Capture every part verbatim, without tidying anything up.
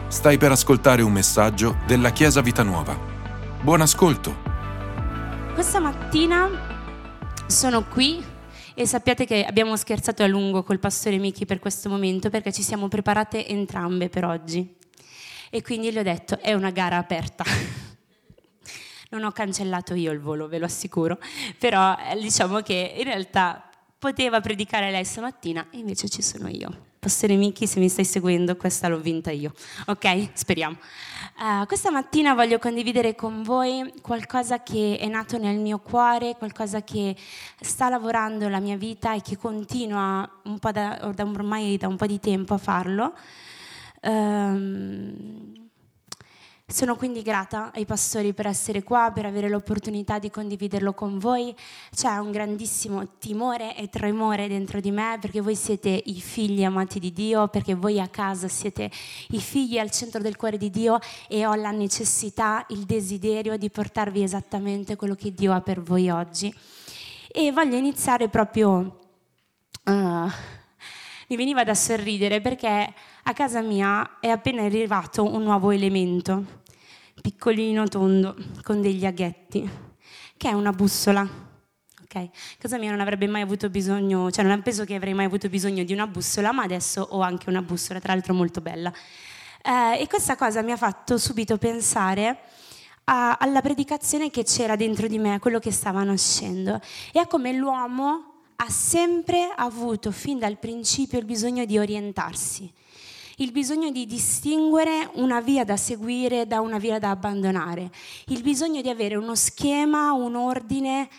Stai per ascoltare un messaggio della Chiesa Vita Nuova. Buon ascolto. Questa mattina sono qui e sappiate che abbiamo scherzato a lungo col pastore Miki per questo momento, perché ci siamo preparate entrambe per oggi. E quindi gli ho detto, è una gara aperta. Non ho cancellato io il volo, ve lo assicuro, però diciamo che in realtà poteva predicare lei stamattina e invece ci sono io. Pastore Miki, se mi stai seguendo, questa l'ho vinta io, ok? Speriamo. Uh, questa mattina voglio condividere con voi qualcosa che è nato nel mio cuore, qualcosa che sta lavorando la mia vita e che continua un po' da, da ormai da un po' di tempo a farlo. Um, Sono quindi grata ai pastori per essere qua, per avere l'opportunità di condividerlo con voi. C'è un grandissimo timore e tremore dentro di me, perché voi siete i figli amati di Dio, perché voi a casa siete i figli al centro del cuore di Dio e ho la necessità, il desiderio di portarvi esattamente quello che Dio ha per voi oggi. E voglio iniziare proprio... Uh, mi veniva da sorridere perché a casa mia è appena arrivato un nuovo elemento, piccolino, tondo, con degli aghetti, che è una bussola. Okay? Casa mia non avrebbe mai avuto bisogno, cioè non penso che avrei mai avuto bisogno di una bussola, ma adesso ho anche una bussola, tra l'altro molto bella. Eh, e questa cosa mi ha fatto subito pensare a, alla predicazione che c'era dentro di me, a quello che stava nascendo, e a come l'uomo ha sempre avuto fin dal principio il bisogno di orientarsi, il bisogno di distinguere una via da seguire da una via da abbandonare, il bisogno di avere uno schema, un ordine,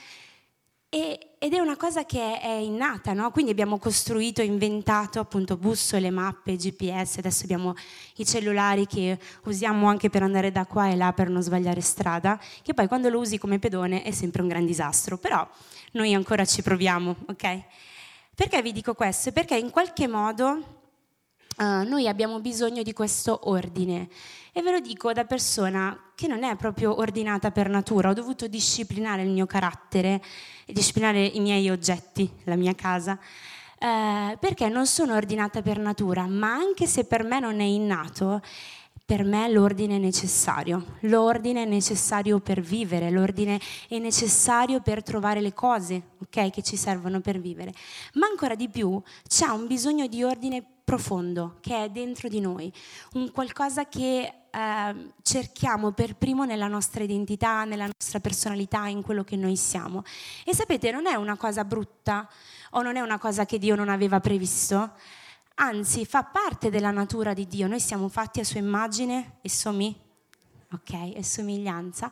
e, ed è una cosa che è innata, no? Quindi abbiamo costruito, inventato appunto bussole, mappe, G P S, adesso abbiamo i cellulari che usiamo anche per andare da qua e là per non sbagliare strada, che poi quando lo usi come pedone è sempre un gran disastro, però noi ancora ci proviamo, ok? Perché vi dico questo? Perché in qualche modo Uh, noi abbiamo bisogno di questo ordine, e ve lo dico da persona che non è proprio ordinata per natura. Ho dovuto disciplinare il mio carattere e disciplinare i miei oggetti, la mia casa, uh, perché non sono ordinata per natura, ma anche se per me non è innato, per me l'ordine è necessario. L'ordine è necessario per vivere, l'ordine è necessario per trovare le cose, ok, che ci servono per vivere. Ma ancora di più c'è un bisogno di ordine profondo che è dentro di noi, un qualcosa che eh, cerchiamo per primo nella nostra identità, nella nostra personalità, in quello che noi siamo. E sapete, non è una cosa brutta o non è una cosa che Dio non aveva previsto, anzi fa parte della natura di Dio. Noi siamo fatti a sua immagine e somi, ok, e somiglianza.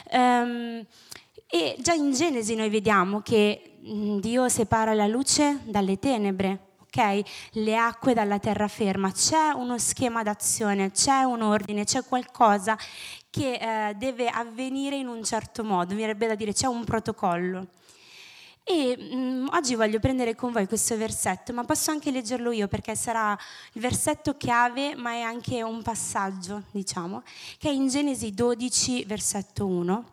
Um, e già in Genesi noi vediamo che Dio separa la luce dalle tenebre, ok? Le acque dalla terraferma. C'è uno schema d'azione, c'è un ordine, c'è qualcosa che eh, deve avvenire in un certo modo, mi verrebbe da dire c'è un protocollo. E mh, oggi voglio prendere con voi questo versetto, ma posso anche leggerlo io perché sarà il versetto chiave, ma è anche un passaggio, diciamo, che è in Genesi dodici, versetto uno,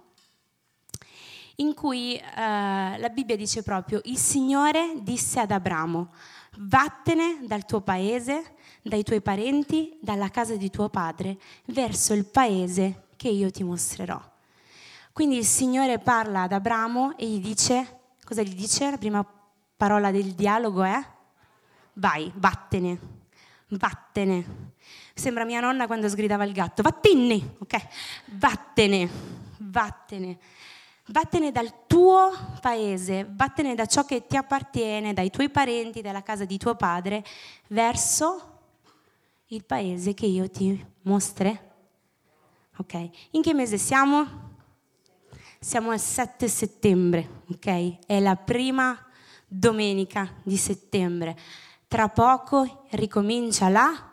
in cui eh, la Bibbia dice proprio: il Signore disse ad Abramo: vattene dal tuo paese, dai tuoi parenti, dalla casa di tuo padre, verso il paese che io ti mostrerò. Quindi il Signore parla ad Abramo e gli dice, cosa gli dice? La prima parola del dialogo è: vai, vattene, vattene. Sembra mia nonna quando sgridava il gatto: vattene, ok? Vattene, vattene. Vattene dal tuo paese, vattene da ciò che ti appartiene, dai tuoi parenti, dalla casa di tuo padre, verso il paese che io ti mostrerò. Ok? In che mese siamo? Siamo al sette settembre, ok? È la prima domenica di settembre. Tra poco ricomincia la...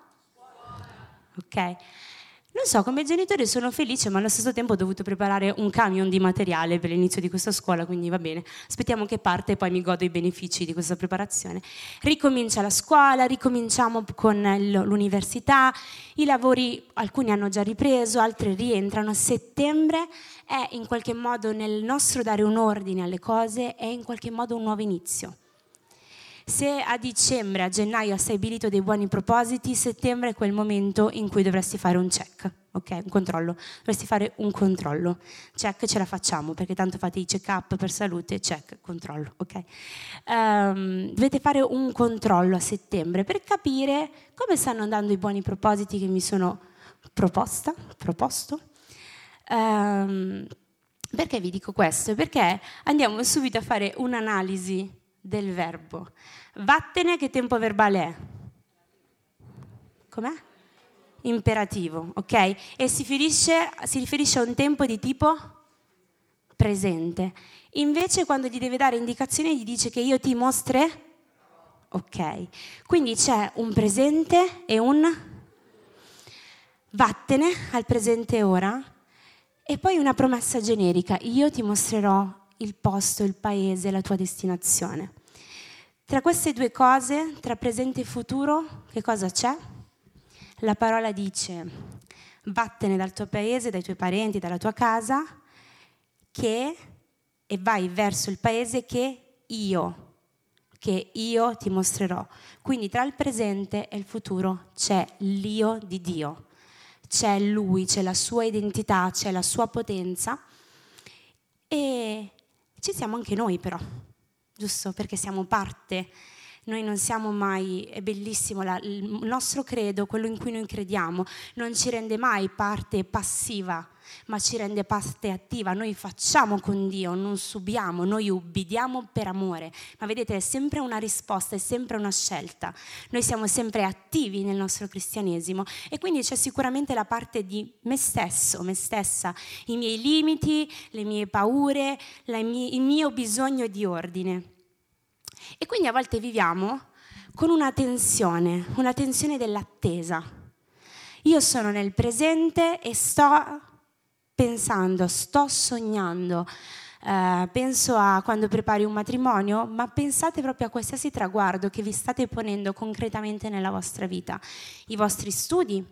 Ok? Non so, come genitori sono felice, ma allo stesso tempo ho dovuto preparare un camion di materiale per l'inizio di questa scuola, quindi va bene. Aspettiamo che parte e poi mi godo i benefici di questa preparazione. Ricomincia la scuola, ricominciamo con l'università, i lavori alcuni hanno già ripreso, altri rientrano. Settembre è in qualche modo, nel nostro dare un ordine alle cose, è in qualche modo un nuovo inizio. Se a dicembre, a gennaio hai stabilito dei buoni propositi, settembre è quel momento in cui dovresti fare un check, ok? Un controllo. Dovresti fare un controllo. Check ce la facciamo, perché tanto fate i check-up per salute, check, controllo, ok? Um, dovete fare un controllo a settembre per capire come stanno andando i buoni propositi che mi sono proposta, proposto. Um, perché vi dico questo? Perché andiamo subito a fare un'analisi del verbo. Vattene, che tempo verbale è? Com'è? Imperativo, ok? E si riferisce, si riferisce a un tempo di tipo presente. Invece quando gli deve dare indicazioni gli dice che io ti mostrerò. Ok, quindi c'è un presente e un vattene al presente ora e poi una promessa generica. Io ti mostrerò il posto, il paese, la tua destinazione. Tra queste due cose, tra presente e futuro, che cosa c'è? La parola dice: vattene dal tuo paese, dai tuoi parenti, dalla tua casa, che, e vai verso il paese che io, che io ti mostrerò. Quindi tra il presente e il futuro c'è l'io di Dio, c'è Lui, c'è la sua identità, c'è la sua potenza e ci siamo anche noi però. Giusto? Perché siamo parte, noi non siamo mai, è bellissimo, la, il nostro credo, quello in cui noi crediamo, non ci rende mai parte passiva, ma ci rende parte attiva. Noi facciamo con Dio, non subiamo, noi ubbidiamo per amore, ma vedete è sempre una risposta, è sempre una scelta. Noi siamo sempre attivi nel nostro cristianesimo e quindi c'è sicuramente la parte di me stesso, me stessa, i miei limiti, le mie paure, la mie, il mio bisogno di ordine. E quindi a volte viviamo con una tensione, una tensione dell'attesa. Io sono nel presente e sto pensando, sto sognando, eh, penso a quando prepari un matrimonio, ma pensate proprio a qualsiasi traguardo che vi state ponendo concretamente nella vostra vita, i vostri studi,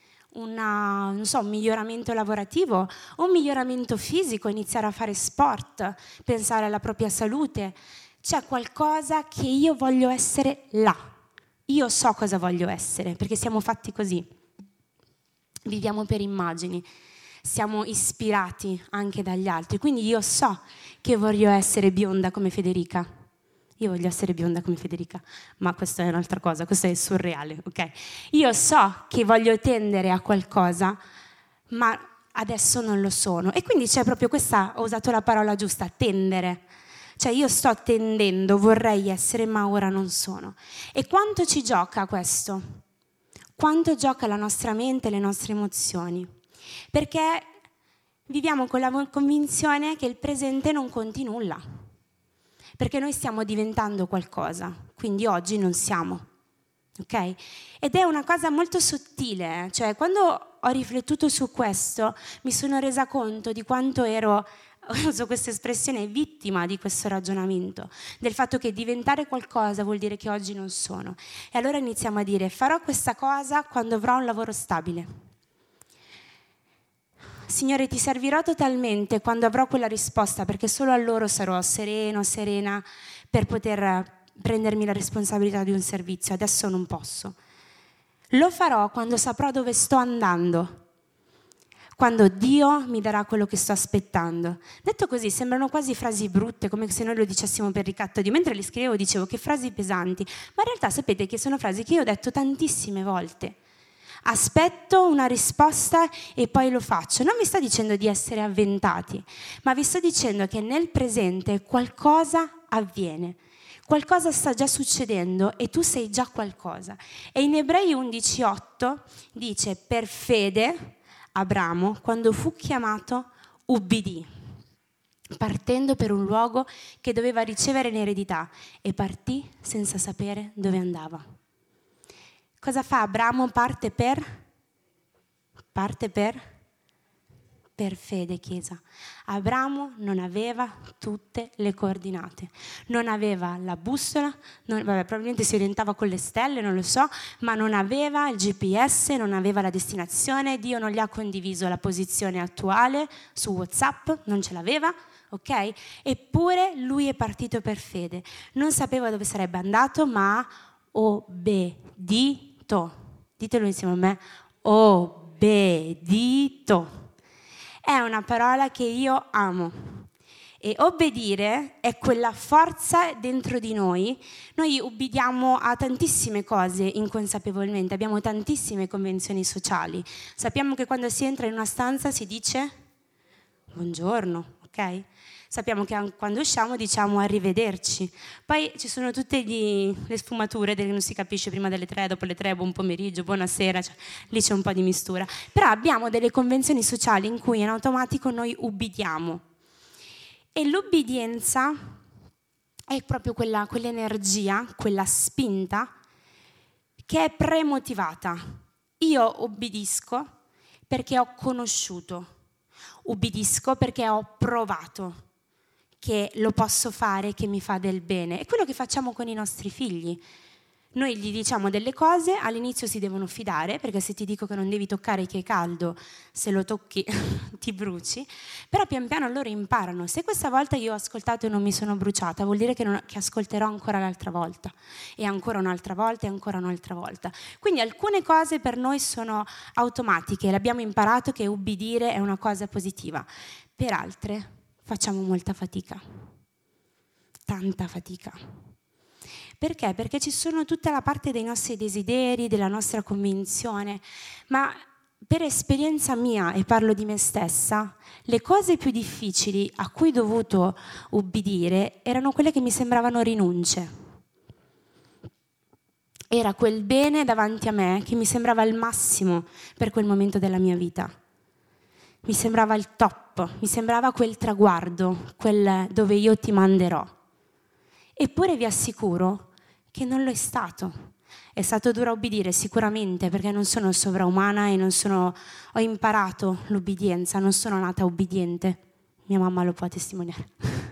una, non so, un miglioramento lavorativo, un miglioramento fisico, iniziare a fare sport, pensare alla propria salute. C'è qualcosa che io voglio essere là, io so cosa voglio essere, perché siamo fatti così, viviamo per immagini, siamo ispirati anche dagli altri, quindi io so che voglio essere bionda come Federica, io voglio essere bionda come Federica, ma questa è un'altra cosa, questo è surreale, ok? Io so che voglio tendere a qualcosa, ma adesso non lo sono, e quindi c'è proprio questa, ho usato la parola giusta, tendere. Cioè io sto tendendo, vorrei essere, ma ora non sono. E quanto ci gioca questo? Quanto gioca la nostra mente, le nostre emozioni? Perché viviamo con la convinzione che il presente non conti nulla. Perché noi stiamo diventando qualcosa, quindi oggi non siamo. Ok? Ed è una cosa molto sottile, eh? Cioè quando ho riflettuto su questo mi sono resa conto di quanto ero, uso questa espressione, vittima di questo ragionamento, del fatto che diventare qualcosa vuol dire che oggi non sono. E allora iniziamo a dire: farò questa cosa quando avrò un lavoro stabile. Signore, ti servirò totalmente quando avrò quella risposta, perché solo allora sarò sereno, serena per poter prendermi la responsabilità di un servizio. Adesso non posso. Lo farò quando saprò dove sto andando, quando Dio mi darà quello che sto aspettando. Detto così sembrano quasi frasi brutte, come se noi lo dicessimo per ricatto di. Mentre li scrivevo dicevo che frasi pesanti, ma in realtà sapete che sono frasi che io ho detto tantissime volte. Aspetto una risposta e poi lo faccio. Non vi sto dicendo di essere avventati, ma vi sto dicendo che nel presente qualcosa avviene. Qualcosa sta già succedendo e tu sei già qualcosa. E in Ebrei undici otto dice: per fede Abramo, quando fu chiamato, ubbidì, partendo per un luogo che doveva ricevere in eredità, e partì senza sapere dove andava. Cosa fa Abramo? Parte per? Parte per? Per fede, Chiesa. Abramo non aveva tutte le coordinate, non aveva la bussola, non, vabbè, probabilmente si orientava con le stelle, non lo so, ma non aveva il G P S, non aveva la destinazione, Dio non gli ha condiviso la posizione attuale su WhatsApp, non ce l'aveva, ok? Eppure lui è partito per fede. Non sapeva dove sarebbe andato, ma ha obbedito. Ditelo insieme a me, obbedito. È una parola che io amo. E obbedire è quella forza dentro di noi. Noi ubbidiamo a tantissime cose inconsapevolmente, abbiamo tantissime convenzioni sociali. Sappiamo che quando si entra in una stanza si dice buongiorno, ok? Sappiamo che quando usciamo diciamo arrivederci. Poi ci sono tutte gli, le sfumature che non si capisce prima delle tre, dopo le tre, buon pomeriggio, buonasera, cioè, lì c'è un po' di mistura. Però abbiamo delle convenzioni sociali in cui in automatico noi ubbidiamo. E l'obbedienza è proprio quella, quell'energia, quella spinta che è premotivata. Io obbedisco perché ho conosciuto, obbedisco perché ho provato che lo posso fare, che mi fa del bene. È quello che facciamo con i nostri figli. Noi gli diciamo delle cose, all'inizio si devono fidare, perché se ti dico che non devi toccare che è caldo, se lo tocchi ti bruci, però pian piano loro imparano. Se questa volta io ho ascoltato e non mi sono bruciata, vuol dire che, non, che ascolterò ancora l'altra volta, e ancora un'altra volta, e ancora un'altra volta. Quindi alcune cose per noi sono automatiche, l'abbiamo imparato che ubbidire è una cosa positiva. Per altre facciamo molta fatica, tanta fatica. Perché? Perché ci sono tutta la parte dei nostri desideri, della nostra convinzione, ma per esperienza mia, e parlo di me stessa, le cose più difficili a cui ho dovuto ubbidire erano quelle che mi sembravano rinunce. Era quel bene davanti a me che mi sembrava il massimo per quel momento della mia vita. Mi sembrava il top, mi sembrava quel traguardo, quel dove io ti manderò. Eppure vi assicuro che non lo è stato. È stato duro obbedire sicuramente, perché non sono sovraumana e non sono, ho imparato l'obbedienza, non sono nata obbediente. Mia mamma lo può testimoniare.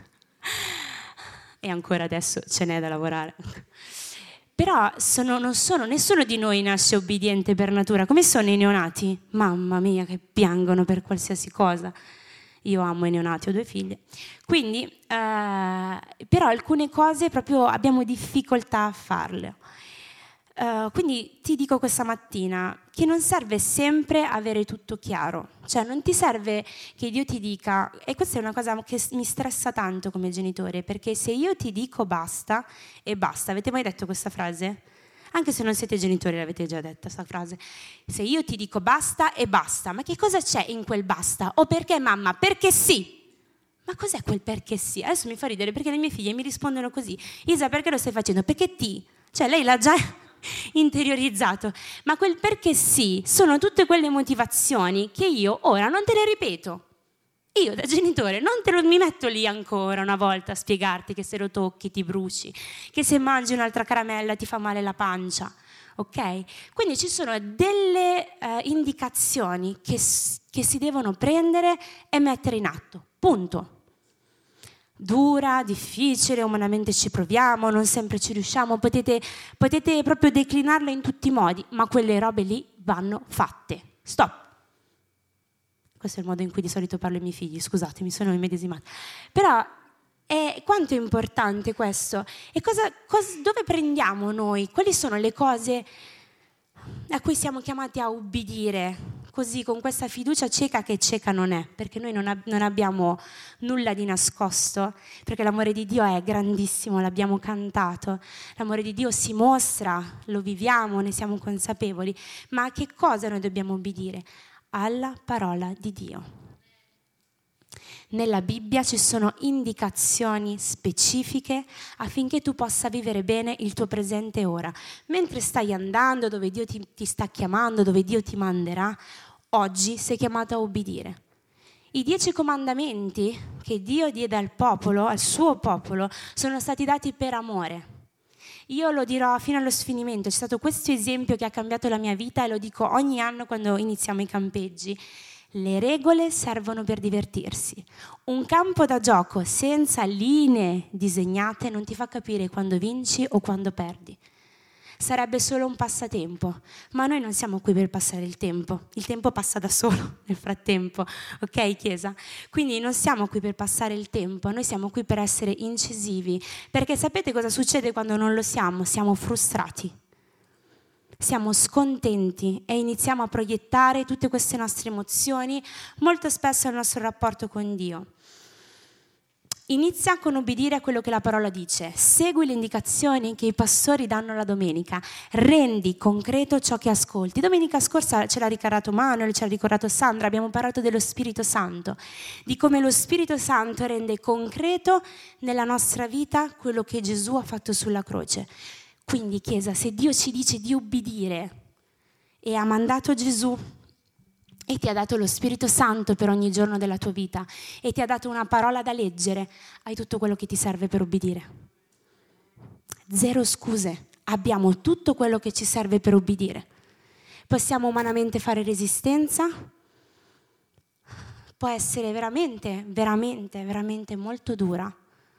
E ancora adesso ce n'è da lavorare. Però sono, non sono, nessuno di noi nasce obbediente per natura. Come sono i neonati? Mamma mia, che piangono per qualsiasi cosa. Io amo i neonati, ho due figlie. Quindi, eh, però alcune cose proprio abbiamo difficoltà a farle. Uh, quindi ti dico questa mattina che non serve sempre avere tutto chiaro. Cioè non ti serve che Dio ti dica, e questa è una cosa che mi stressa tanto come genitore, perché se io ti dico basta e basta, avete mai detto questa frase? Anche se non siete genitori l'avete già detta questa frase. Se io ti dico basta e basta, ma che cosa c'è in quel basta? O perché mamma? Perché sì. Ma cos'è quel perché sì? Adesso mi fa ridere perché le mie figlie mi rispondono così. Isa, perché lo stai facendo? Perché ti. Cioè lei l'ha già interiorizzato. Ma quel perché sì sono tutte quelle motivazioni che io ora non te le ripeto. Io da genitore non te lo mi metto lì ancora una volta a spiegarti che se lo tocchi ti bruci, che se mangi un'altra caramella ti fa male la pancia, ok? Quindi ci sono delle uh, indicazioni che, che si devono prendere e mettere in atto, punto. Dura, difficile, umanamente ci proviamo, non sempre ci riusciamo, potete, potete proprio declinarla in tutti i modi, ma quelle robe lì vanno fatte. Stop. Questo è il modo in cui di solito parlo ai miei figli, scusate, mi sono immedesimata. Però è, quanto è importante questo? E cosa, cosa, dove prendiamo noi? Quali sono le cose a cui siamo chiamati a ubbidire? Così, con questa fiducia cieca che cieca non è, perché noi non, ab- non abbiamo nulla di nascosto, perché l'amore di Dio è grandissimo, l'abbiamo cantato, l'amore di Dio si mostra, lo viviamo, ne siamo consapevoli, ma a che cosa noi dobbiamo ubbidire? Alla parola di Dio. Nella Bibbia ci sono indicazioni specifiche affinché tu possa vivere bene il tuo presente ora. Mentre stai andando, dove Dio ti, ti sta chiamando, dove Dio ti manderà, oggi sei chiamato a obbedire. I dieci comandamenti che Dio diede al popolo, al suo popolo, sono stati dati per amore. Io lo dirò fino allo sfinimento, c'è stato questo esempio che ha cambiato la mia vita e lo dico ogni anno quando iniziamo i campeggi. Le regole servono per divertirsi. Un campo da gioco senza linee disegnate non ti fa capire quando vinci o quando perdi. sarebbe solo un passatempo, ma noi non siamo qui per passare il tempo, il tempo passa da solo nel frattempo, ok Chiesa? Quindi non siamo qui per passare il tempo, noi siamo qui per essere incisivi, perché sapete cosa succede quando non lo siamo? Siamo frustrati. Siamo scontenti e iniziamo a proiettare tutte queste nostre emozioni molto spesso nel nostro rapporto con Dio. Inizia con obbedire a quello che la parola dice, segui le indicazioni che i pastori danno la domenica, rendi concreto ciò che ascolti. Domenica scorsa ce l'ha ricordato Manuel, ce l'ha ricordato Sandra, abbiamo parlato dello Spirito Santo, di come lo Spirito Santo rende concreto nella nostra vita quello che Gesù ha fatto sulla croce. Quindi Chiesa, se Dio ci dice di obbedire e ha mandato Gesù e ti ha dato lo Spirito Santo per ogni giorno della tua vita e ti ha dato una parola da leggere, hai tutto quello che ti serve per obbedire. Zero scuse, abbiamo tutto quello che ci serve per obbedire. Possiamo umanamente fare resistenza, può essere veramente, veramente, veramente molto dura,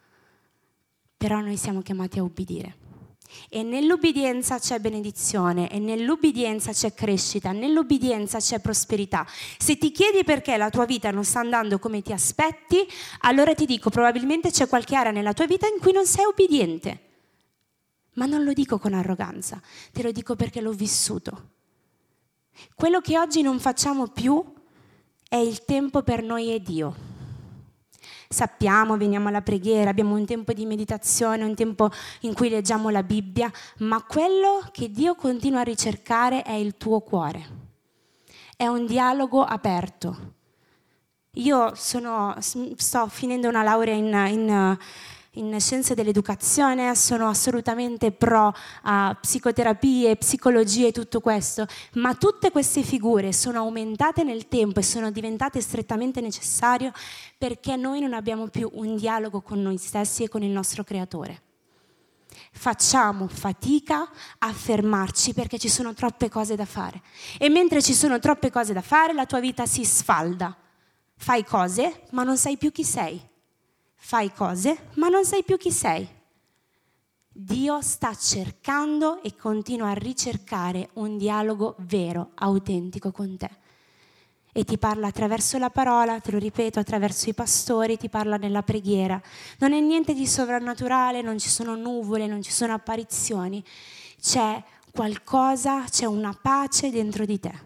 però noi siamo chiamati a obbedire. E nell'obbedienza c'è benedizione, e nell'obbedienza c'è crescita, nell'obbedienza c'è prosperità. Se ti chiedi perché la tua vita non sta andando come ti aspetti, allora ti dico, probabilmente c'è qualche area nella tua vita in cui non sei obbediente. Ma non lo dico con arroganza, te lo dico perché l'ho vissuto. Quello che oggi non facciamo più è il tempo per noi e Dio. Sappiamo, veniamo alla preghiera, abbiamo un tempo di meditazione, un tempo in cui leggiamo la Bibbia, ma quello che Dio continua a ricercare è il tuo cuore. È un dialogo aperto. Io sono, sto finendo una laurea in, in, in scienze dell'educazione, sono assolutamente pro a psicoterapie, psicologia e tutto questo, ma tutte queste figure sono aumentate nel tempo e sono diventate strettamente necessarie perché noi non abbiamo più un dialogo con noi stessi e con il nostro Creatore. Facciamo fatica a fermarci perché ci sono troppe cose da fare. E mentre ci sono troppe cose da fare, la tua vita si sfalda. Fai cose, ma non sai più chi sei. Fai cose, ma non sai più chi sei. Dio sta cercando e continua a ricercare un dialogo vero, autentico con te. E ti parla attraverso la parola, te lo ripeto, attraverso i pastori, ti parla nella preghiera. Non è niente di sovrannaturale, non ci sono nuvole, non ci sono apparizioni. C'è qualcosa, c'è una pace dentro di te.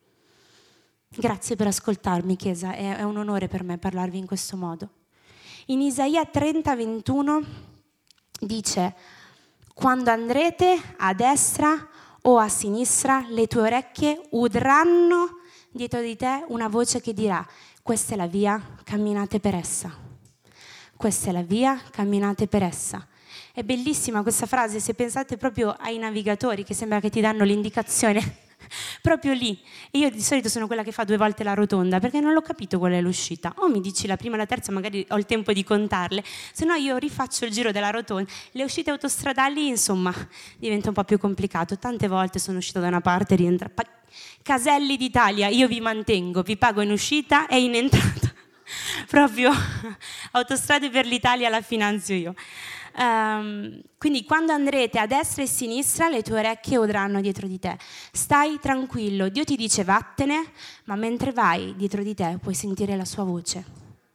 Grazie per ascoltarmi, Chiesa, è, è un onore per me parlarvi in questo modo. In Isaia trenta ventuno dice: quando andrete a destra o a sinistra, le tue orecchie udranno dietro di te una voce che dirà: questa è la via, camminate per essa. Questa è la via, camminate per essa. È bellissima questa frase, se pensate proprio ai navigatori che sembra che ti danno l'indicazione proprio lì. E io di solito sono quella che fa due volte la rotonda perché non l'ho capito qual è l'uscita. O mi dici la prima e la terza, magari ho il tempo di contarle, se no io rifaccio il giro della rotonda. Le uscite autostradali, insomma, diventa un po' più complicato. Tante volte sono uscita da una parte e rientra. Caselli d'Italia, io vi mantengo, vi pago in uscita e in entrata. Proprio Autostrade per l'Italia la finanzio io. Um, quindi quando andrete a destra e a sinistra, le tue orecchie udranno dietro di te. Stai tranquillo, Dio ti dice vattene, ma mentre vai dietro di te puoi sentire la sua voce.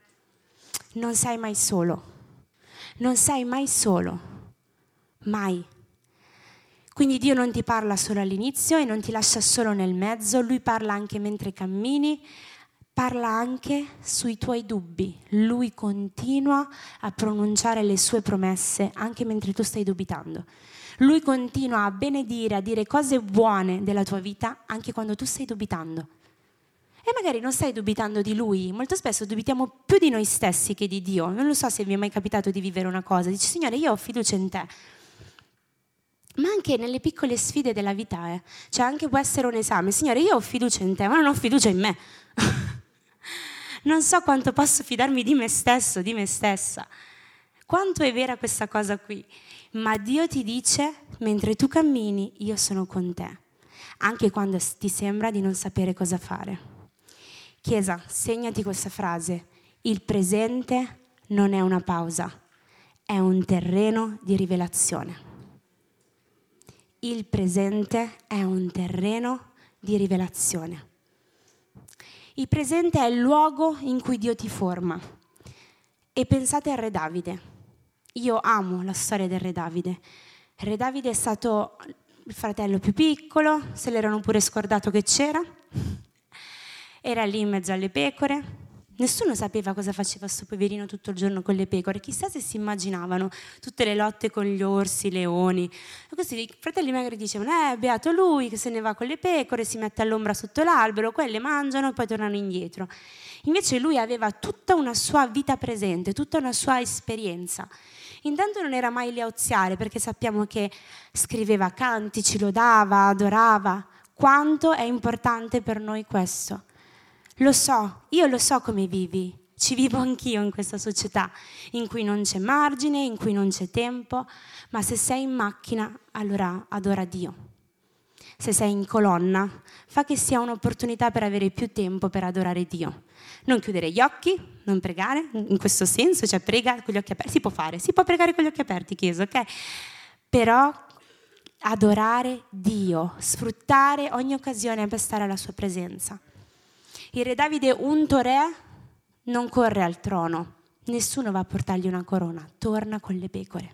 Non sei mai solo, non sei mai solo, mai. Quindi Dio non ti parla solo all'inizio e non ti lascia solo nel mezzo, Lui parla anche mentre cammini, parla anche sui tuoi dubbi. Lui continua a pronunciare le sue promesse anche mentre tu stai dubitando. Lui continua a benedire, a dire cose buone della tua vita anche quando tu stai dubitando. E magari non stai dubitando di Lui, molto spesso dubitiamo più di noi stessi che di Dio. Non lo so se vi è mai capitato di vivere una cosa, dici: Signore, io ho fiducia in te. Ma anche nelle piccole sfide della vita, eh. Cioè anche può essere un esame: Signore, io ho fiducia in te, ma non ho fiducia in me. Non so quanto posso fidarmi di me stesso, di me stessa. Quanto è vera questa cosa qui? Ma Dio ti dice, mentre tu cammini, io sono con te, anche quando ti sembra di non sapere cosa fare. Chiesa, segnati questa frase: il presente non è una pausa, è un terreno di rivelazione. il presente è un terreno di rivelazione. Il presente è il luogo in cui Dio ti forma. E pensate al Re Davide. Io amo la storia del Re Davide. Il Re Davide è stato il fratello più piccolo, se l'erano pure scordato che c'era. Era lì in mezzo alle pecore. Nessuno sapeva cosa faceva sto poverino tutto il giorno con le pecore. Chissà se si immaginavano tutte le lotte con gli orsi, i leoni. E così i fratelli magari dicevano, eh, beato lui che se ne va con le pecore, si mette all'ombra sotto l'albero, quelle mangiano e poi tornano indietro. Invece lui aveva tutta una sua vita presente, tutta una sua esperienza. Intanto non era mai lì a oziare, perché sappiamo che scriveva canti, ci lodava, adorava. Quanto è importante per noi questo? Lo so, io lo so come vivi, ci vivo anch'io in questa società in cui non c'è margine, in cui non c'è tempo, ma se sei in macchina, allora adora Dio. Se sei in colonna, fa che sia un'opportunità per avere più tempo per adorare Dio. Non chiudere gli occhi, non pregare, in questo senso, cioè prega con gli occhi aperti, si può fare, si può pregare con gli occhi aperti, Chiesa, ok? Però adorare Dio, sfruttare ogni occasione per stare alla sua presenza. Il Re Davide, unto re, non corre al trono, nessuno va a portargli una corona, torna con le pecore.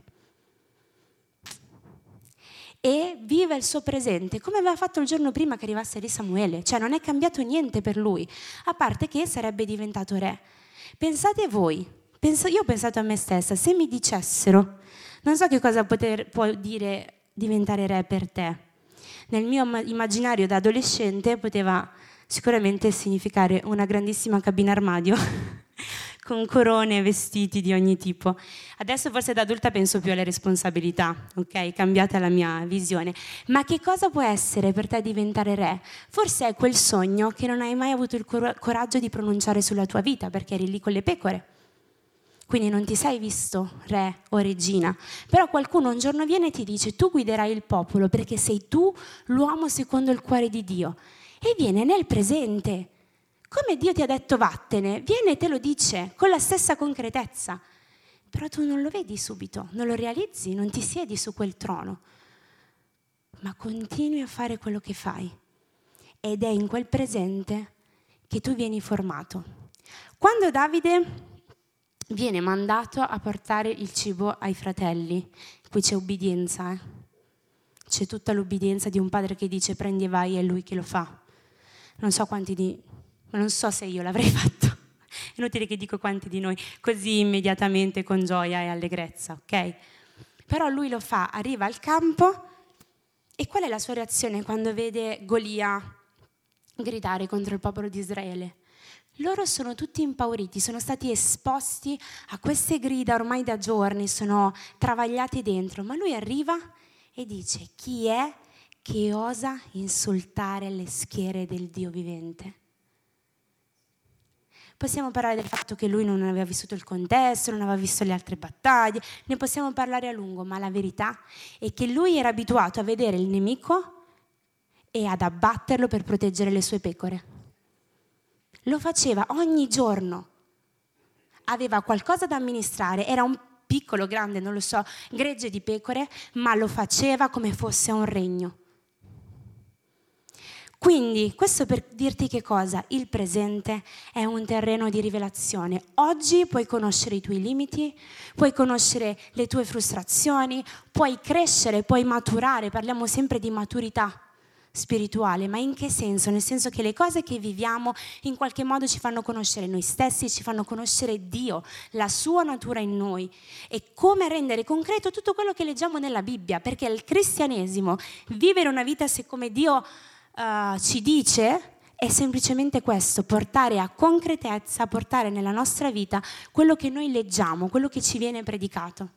E vive il suo presente come aveva fatto il giorno prima che arrivasse lì Samuele, cioè non è cambiato niente per lui, a parte che sarebbe diventato re. Pensate voi, penso, io ho pensato a me stessa, se mi dicessero, non so che cosa poter, può dire diventare re per te, nel mio immaginario da adolescente poteva sicuramente significare una grandissima cabina armadio con corone e vestiti di ogni tipo. Adesso forse da adulta penso più alle responsabilità, ok? Cambiata la mia visione. Ma che cosa può essere per te diventare re? Forse è quel sogno che non hai mai avuto il cor- coraggio di pronunciare sulla tua vita perché eri lì con le pecore. Quindi non ti sei visto re o regina, però qualcuno un giorno viene e ti dice tu guiderai il popolo perché sei tu l'uomo secondo il cuore di Dio. E viene nel presente, come Dio ti ha detto vattene, viene e te lo dice con la stessa concretezza, però tu non lo vedi subito, non lo realizzi, non ti siedi su quel trono, ma continui a fare quello che fai ed è in quel presente che tu vieni formato. Quando Davide viene mandato a portare il cibo ai fratelli, qui c'è ubbidienza, eh? C'è tutta l'ubbidienza di un padre che dice prendi e vai, è lui che lo fa. Non so quanti di, non so se io l'avrei fatto, è inutile che dico quanti di noi, così immediatamente con gioia e allegrezza, ok? Però lui lo fa, arriva al campo e qual è la sua reazione quando vede Golia gridare contro il popolo di Israele? Loro sono tutti impauriti, sono stati esposti a queste grida ormai da giorni, sono travagliati dentro, ma lui arriva e dice chi è che osa insultare le schiere del Dio vivente? Possiamo parlare del fatto che lui non aveva vissuto il contesto, non aveva visto le altre battaglie, ne possiamo parlare a lungo, ma la verità è che lui era abituato a vedere il nemico e ad abbatterlo per proteggere le sue pecore. Lo faceva ogni giorno, aveva qualcosa da amministrare, era un piccolo, grande, non lo so, gregge di pecore, ma lo faceva come fosse un regno. Quindi, questo per dirti che cosa? Il presente è un terreno di rivelazione. Oggi puoi conoscere i tuoi limiti, puoi conoscere le tue frustrazioni, puoi crescere, puoi maturare, parliamo sempre di maturità spirituale, ma in che senso? Nel senso che le cose che viviamo in qualche modo ci fanno conoscere noi stessi, ci fanno conoscere Dio, la sua natura in noi e come rendere concreto tutto quello che leggiamo nella Bibbia, perché il cristianesimo, vivere una vita se come Dio uh, ci dice, è semplicemente questo, portare a concretezza, portare nella nostra vita quello che noi leggiamo, quello che ci viene predicato.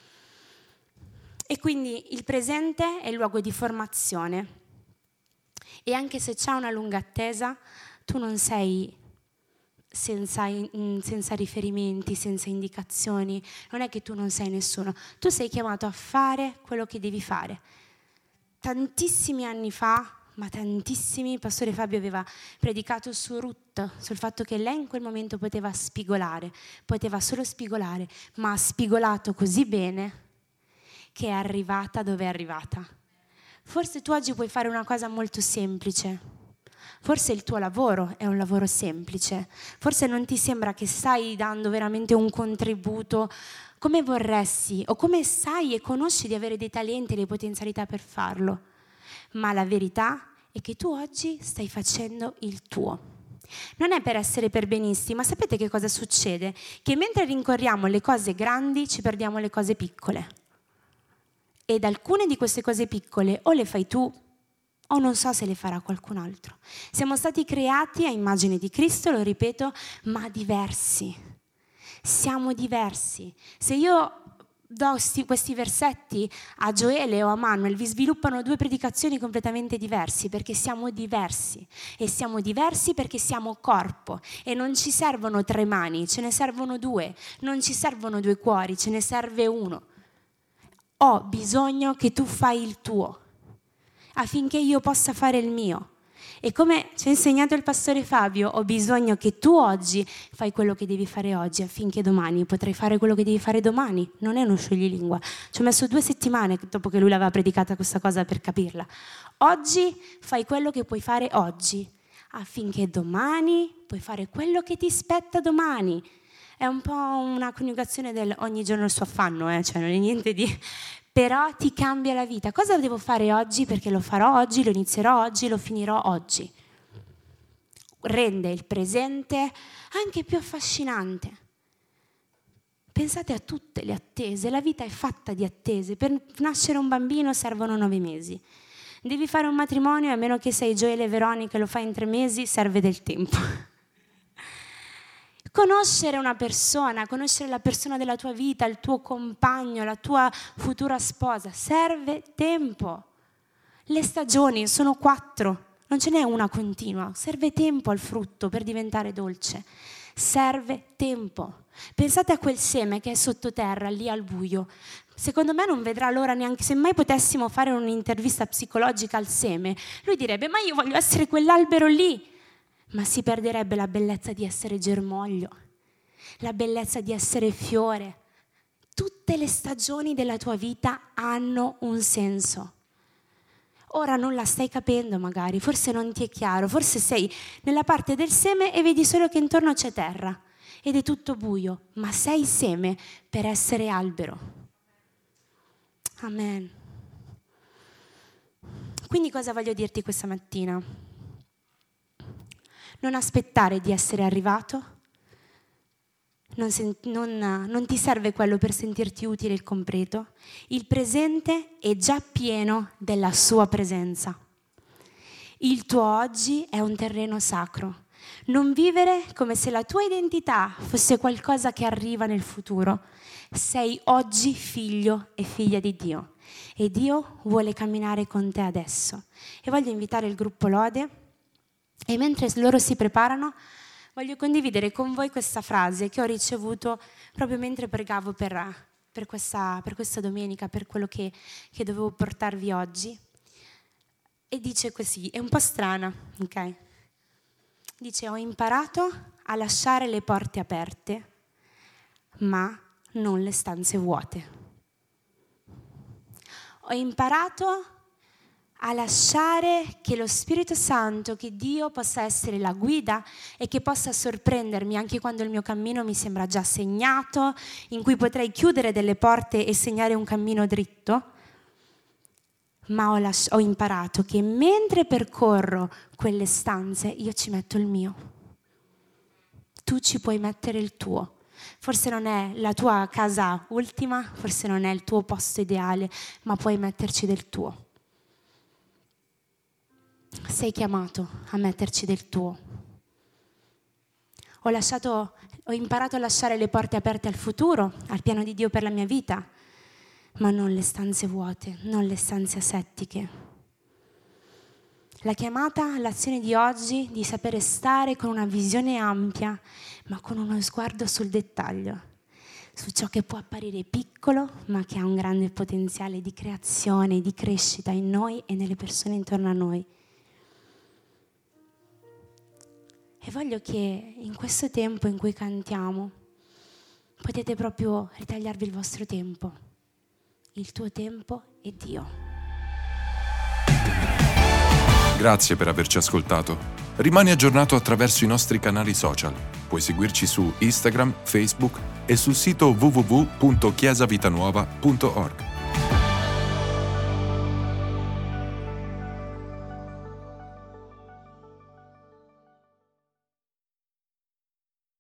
E quindi il presente è il luogo di formazione. E anche se c'è una lunga attesa, tu non sei senza, in, senza riferimenti, senza indicazioni, non è che tu non sei nessuno, tu sei chiamato a fare quello che devi fare. Tantissimi anni fa, ma tantissimi, il pastore Fabio aveva predicato su Ruth, sul fatto che lei in quel momento poteva spigolare, poteva solo spigolare, ma ha spigolato così bene che è arrivata dove è arrivata. Forse tu oggi puoi fare una cosa molto semplice. Forse il tuo lavoro è un lavoro semplice. Forse non ti sembra che stai dando veramente un contributo come vorresti o come sai e conosci di avere dei talenti e le potenzialità per farlo. Ma la verità è che tu oggi stai facendo il tuo. Non è per essere perbenisti, ma sapete che cosa succede? Che mentre rincorriamo le cose grandi ci perdiamo le cose piccole. Ed alcune di queste cose piccole o le fai tu o non so se le farà qualcun altro. Siamo stati creati a immagine di Cristo, lo ripeto, ma diversi. Siamo diversi. Se io do sti, questi versetti a Gioele o a Manuel, vi sviluppano due predicazioni completamente diverse, perché siamo diversi. E siamo diversi perché siamo corpo. E non ci servono tre mani, ce ne servono due. Non ci servono due cuori, ce ne serve uno. Ho bisogno che tu fai il tuo, affinché io possa fare il mio. E come ci ha insegnato il pastore Fabio, ho bisogno che tu oggi fai quello che devi fare oggi, affinché domani potrai fare quello che devi fare domani. Non è uno scioglilingua. Ci ho messo due settimane dopo che lui l'aveva predicata questa cosa per capirla. Oggi fai quello che puoi fare oggi, affinché domani puoi fare quello che ti spetta domani. È un po' una coniugazione del ogni giorno il suo affanno, eh? Cioè non è niente di... Però ti cambia la vita. Cosa devo fare oggi? Perché lo farò oggi, lo inizierò oggi, lo finirò oggi. Rende il presente anche più affascinante. Pensate a tutte le attese, la vita è fatta di attese. Per nascere un bambino servono nove mesi. Devi fare un matrimonio, a meno che sei Gioele e Veronica e lo fai in tre mesi, serve del tempo. Conoscere una persona, conoscere la persona della tua vita, il tuo compagno, la tua futura sposa, serve tempo. Le stagioni sono quattro, non ce n'è una continua, serve tempo al frutto per diventare dolce, serve tempo. Pensate a quel seme che è sottoterra, lì al buio. Secondo me non vedrà l'ora neanche, se mai potessimo fare un'intervista psicologica al seme, lui direbbe: ma io voglio essere quell'albero lì. Ma si perderebbe la bellezza di essere germoglio, la bellezza di essere fiore. Tutte le stagioni della tua vita hanno un senso. Ora non la stai capendo magari, forse non ti è chiaro, forse sei nella parte del seme e vedi solo che intorno c'è terra ed è tutto buio, ma sei seme per essere albero. Amen. Quindi cosa voglio dirti questa mattina? Non aspettare di essere arrivato, non, sen- non, non ti serve quello per sentirti utile e completo. Il presente è già pieno della sua presenza. Il tuo oggi è un terreno sacro. Non vivere come se la tua identità fosse qualcosa che arriva nel futuro. Sei oggi figlio e figlia di Dio e Dio vuole camminare con te adesso. E voglio invitare il gruppo Lode. E mentre loro si preparano, voglio condividere con voi questa frase che ho ricevuto proprio mentre pregavo per, per, questa, per questa domenica, per quello che, che dovevo portarvi oggi. E dice così, è un po' strana, ok? Dice: ho imparato a lasciare le porte aperte, ma non le stanze vuote. Ho imparato a lasciare che lo Spirito Santo, che Dio possa essere la guida e che possa sorprendermi anche quando il mio cammino mi sembra già segnato, in cui potrei chiudere delle porte e segnare un cammino dritto, ma ho, lasci- ho imparato che mentre percorro quelle stanze io ci metto il mio. Tu ci puoi mettere il tuo. Forse non è la tua casa ultima, forse non è il tuo posto ideale, ma puoi metterci del tuo. Sei chiamato a metterci del tuo. Ho lasciato, ho imparato a lasciare le porte aperte al futuro, al piano di Dio per la mia vita, ma non le stanze vuote, non le stanze asettiche. La chiamata all'azione di oggi di sapere stare con una visione ampia, ma con uno sguardo sul dettaglio, su ciò che può apparire piccolo, ma che ha un grande potenziale di creazione, di crescita in noi e nelle persone intorno a noi. E voglio che in questo tempo in cui cantiamo potete proprio ritagliarvi il vostro tempo. Il tuo tempo è Dio. Grazie per averci ascoltato. Rimani aggiornato attraverso i nostri canali social. Puoi seguirci su Instagram, Facebook e sul sito w w w punto chiesa vitanuova punto org.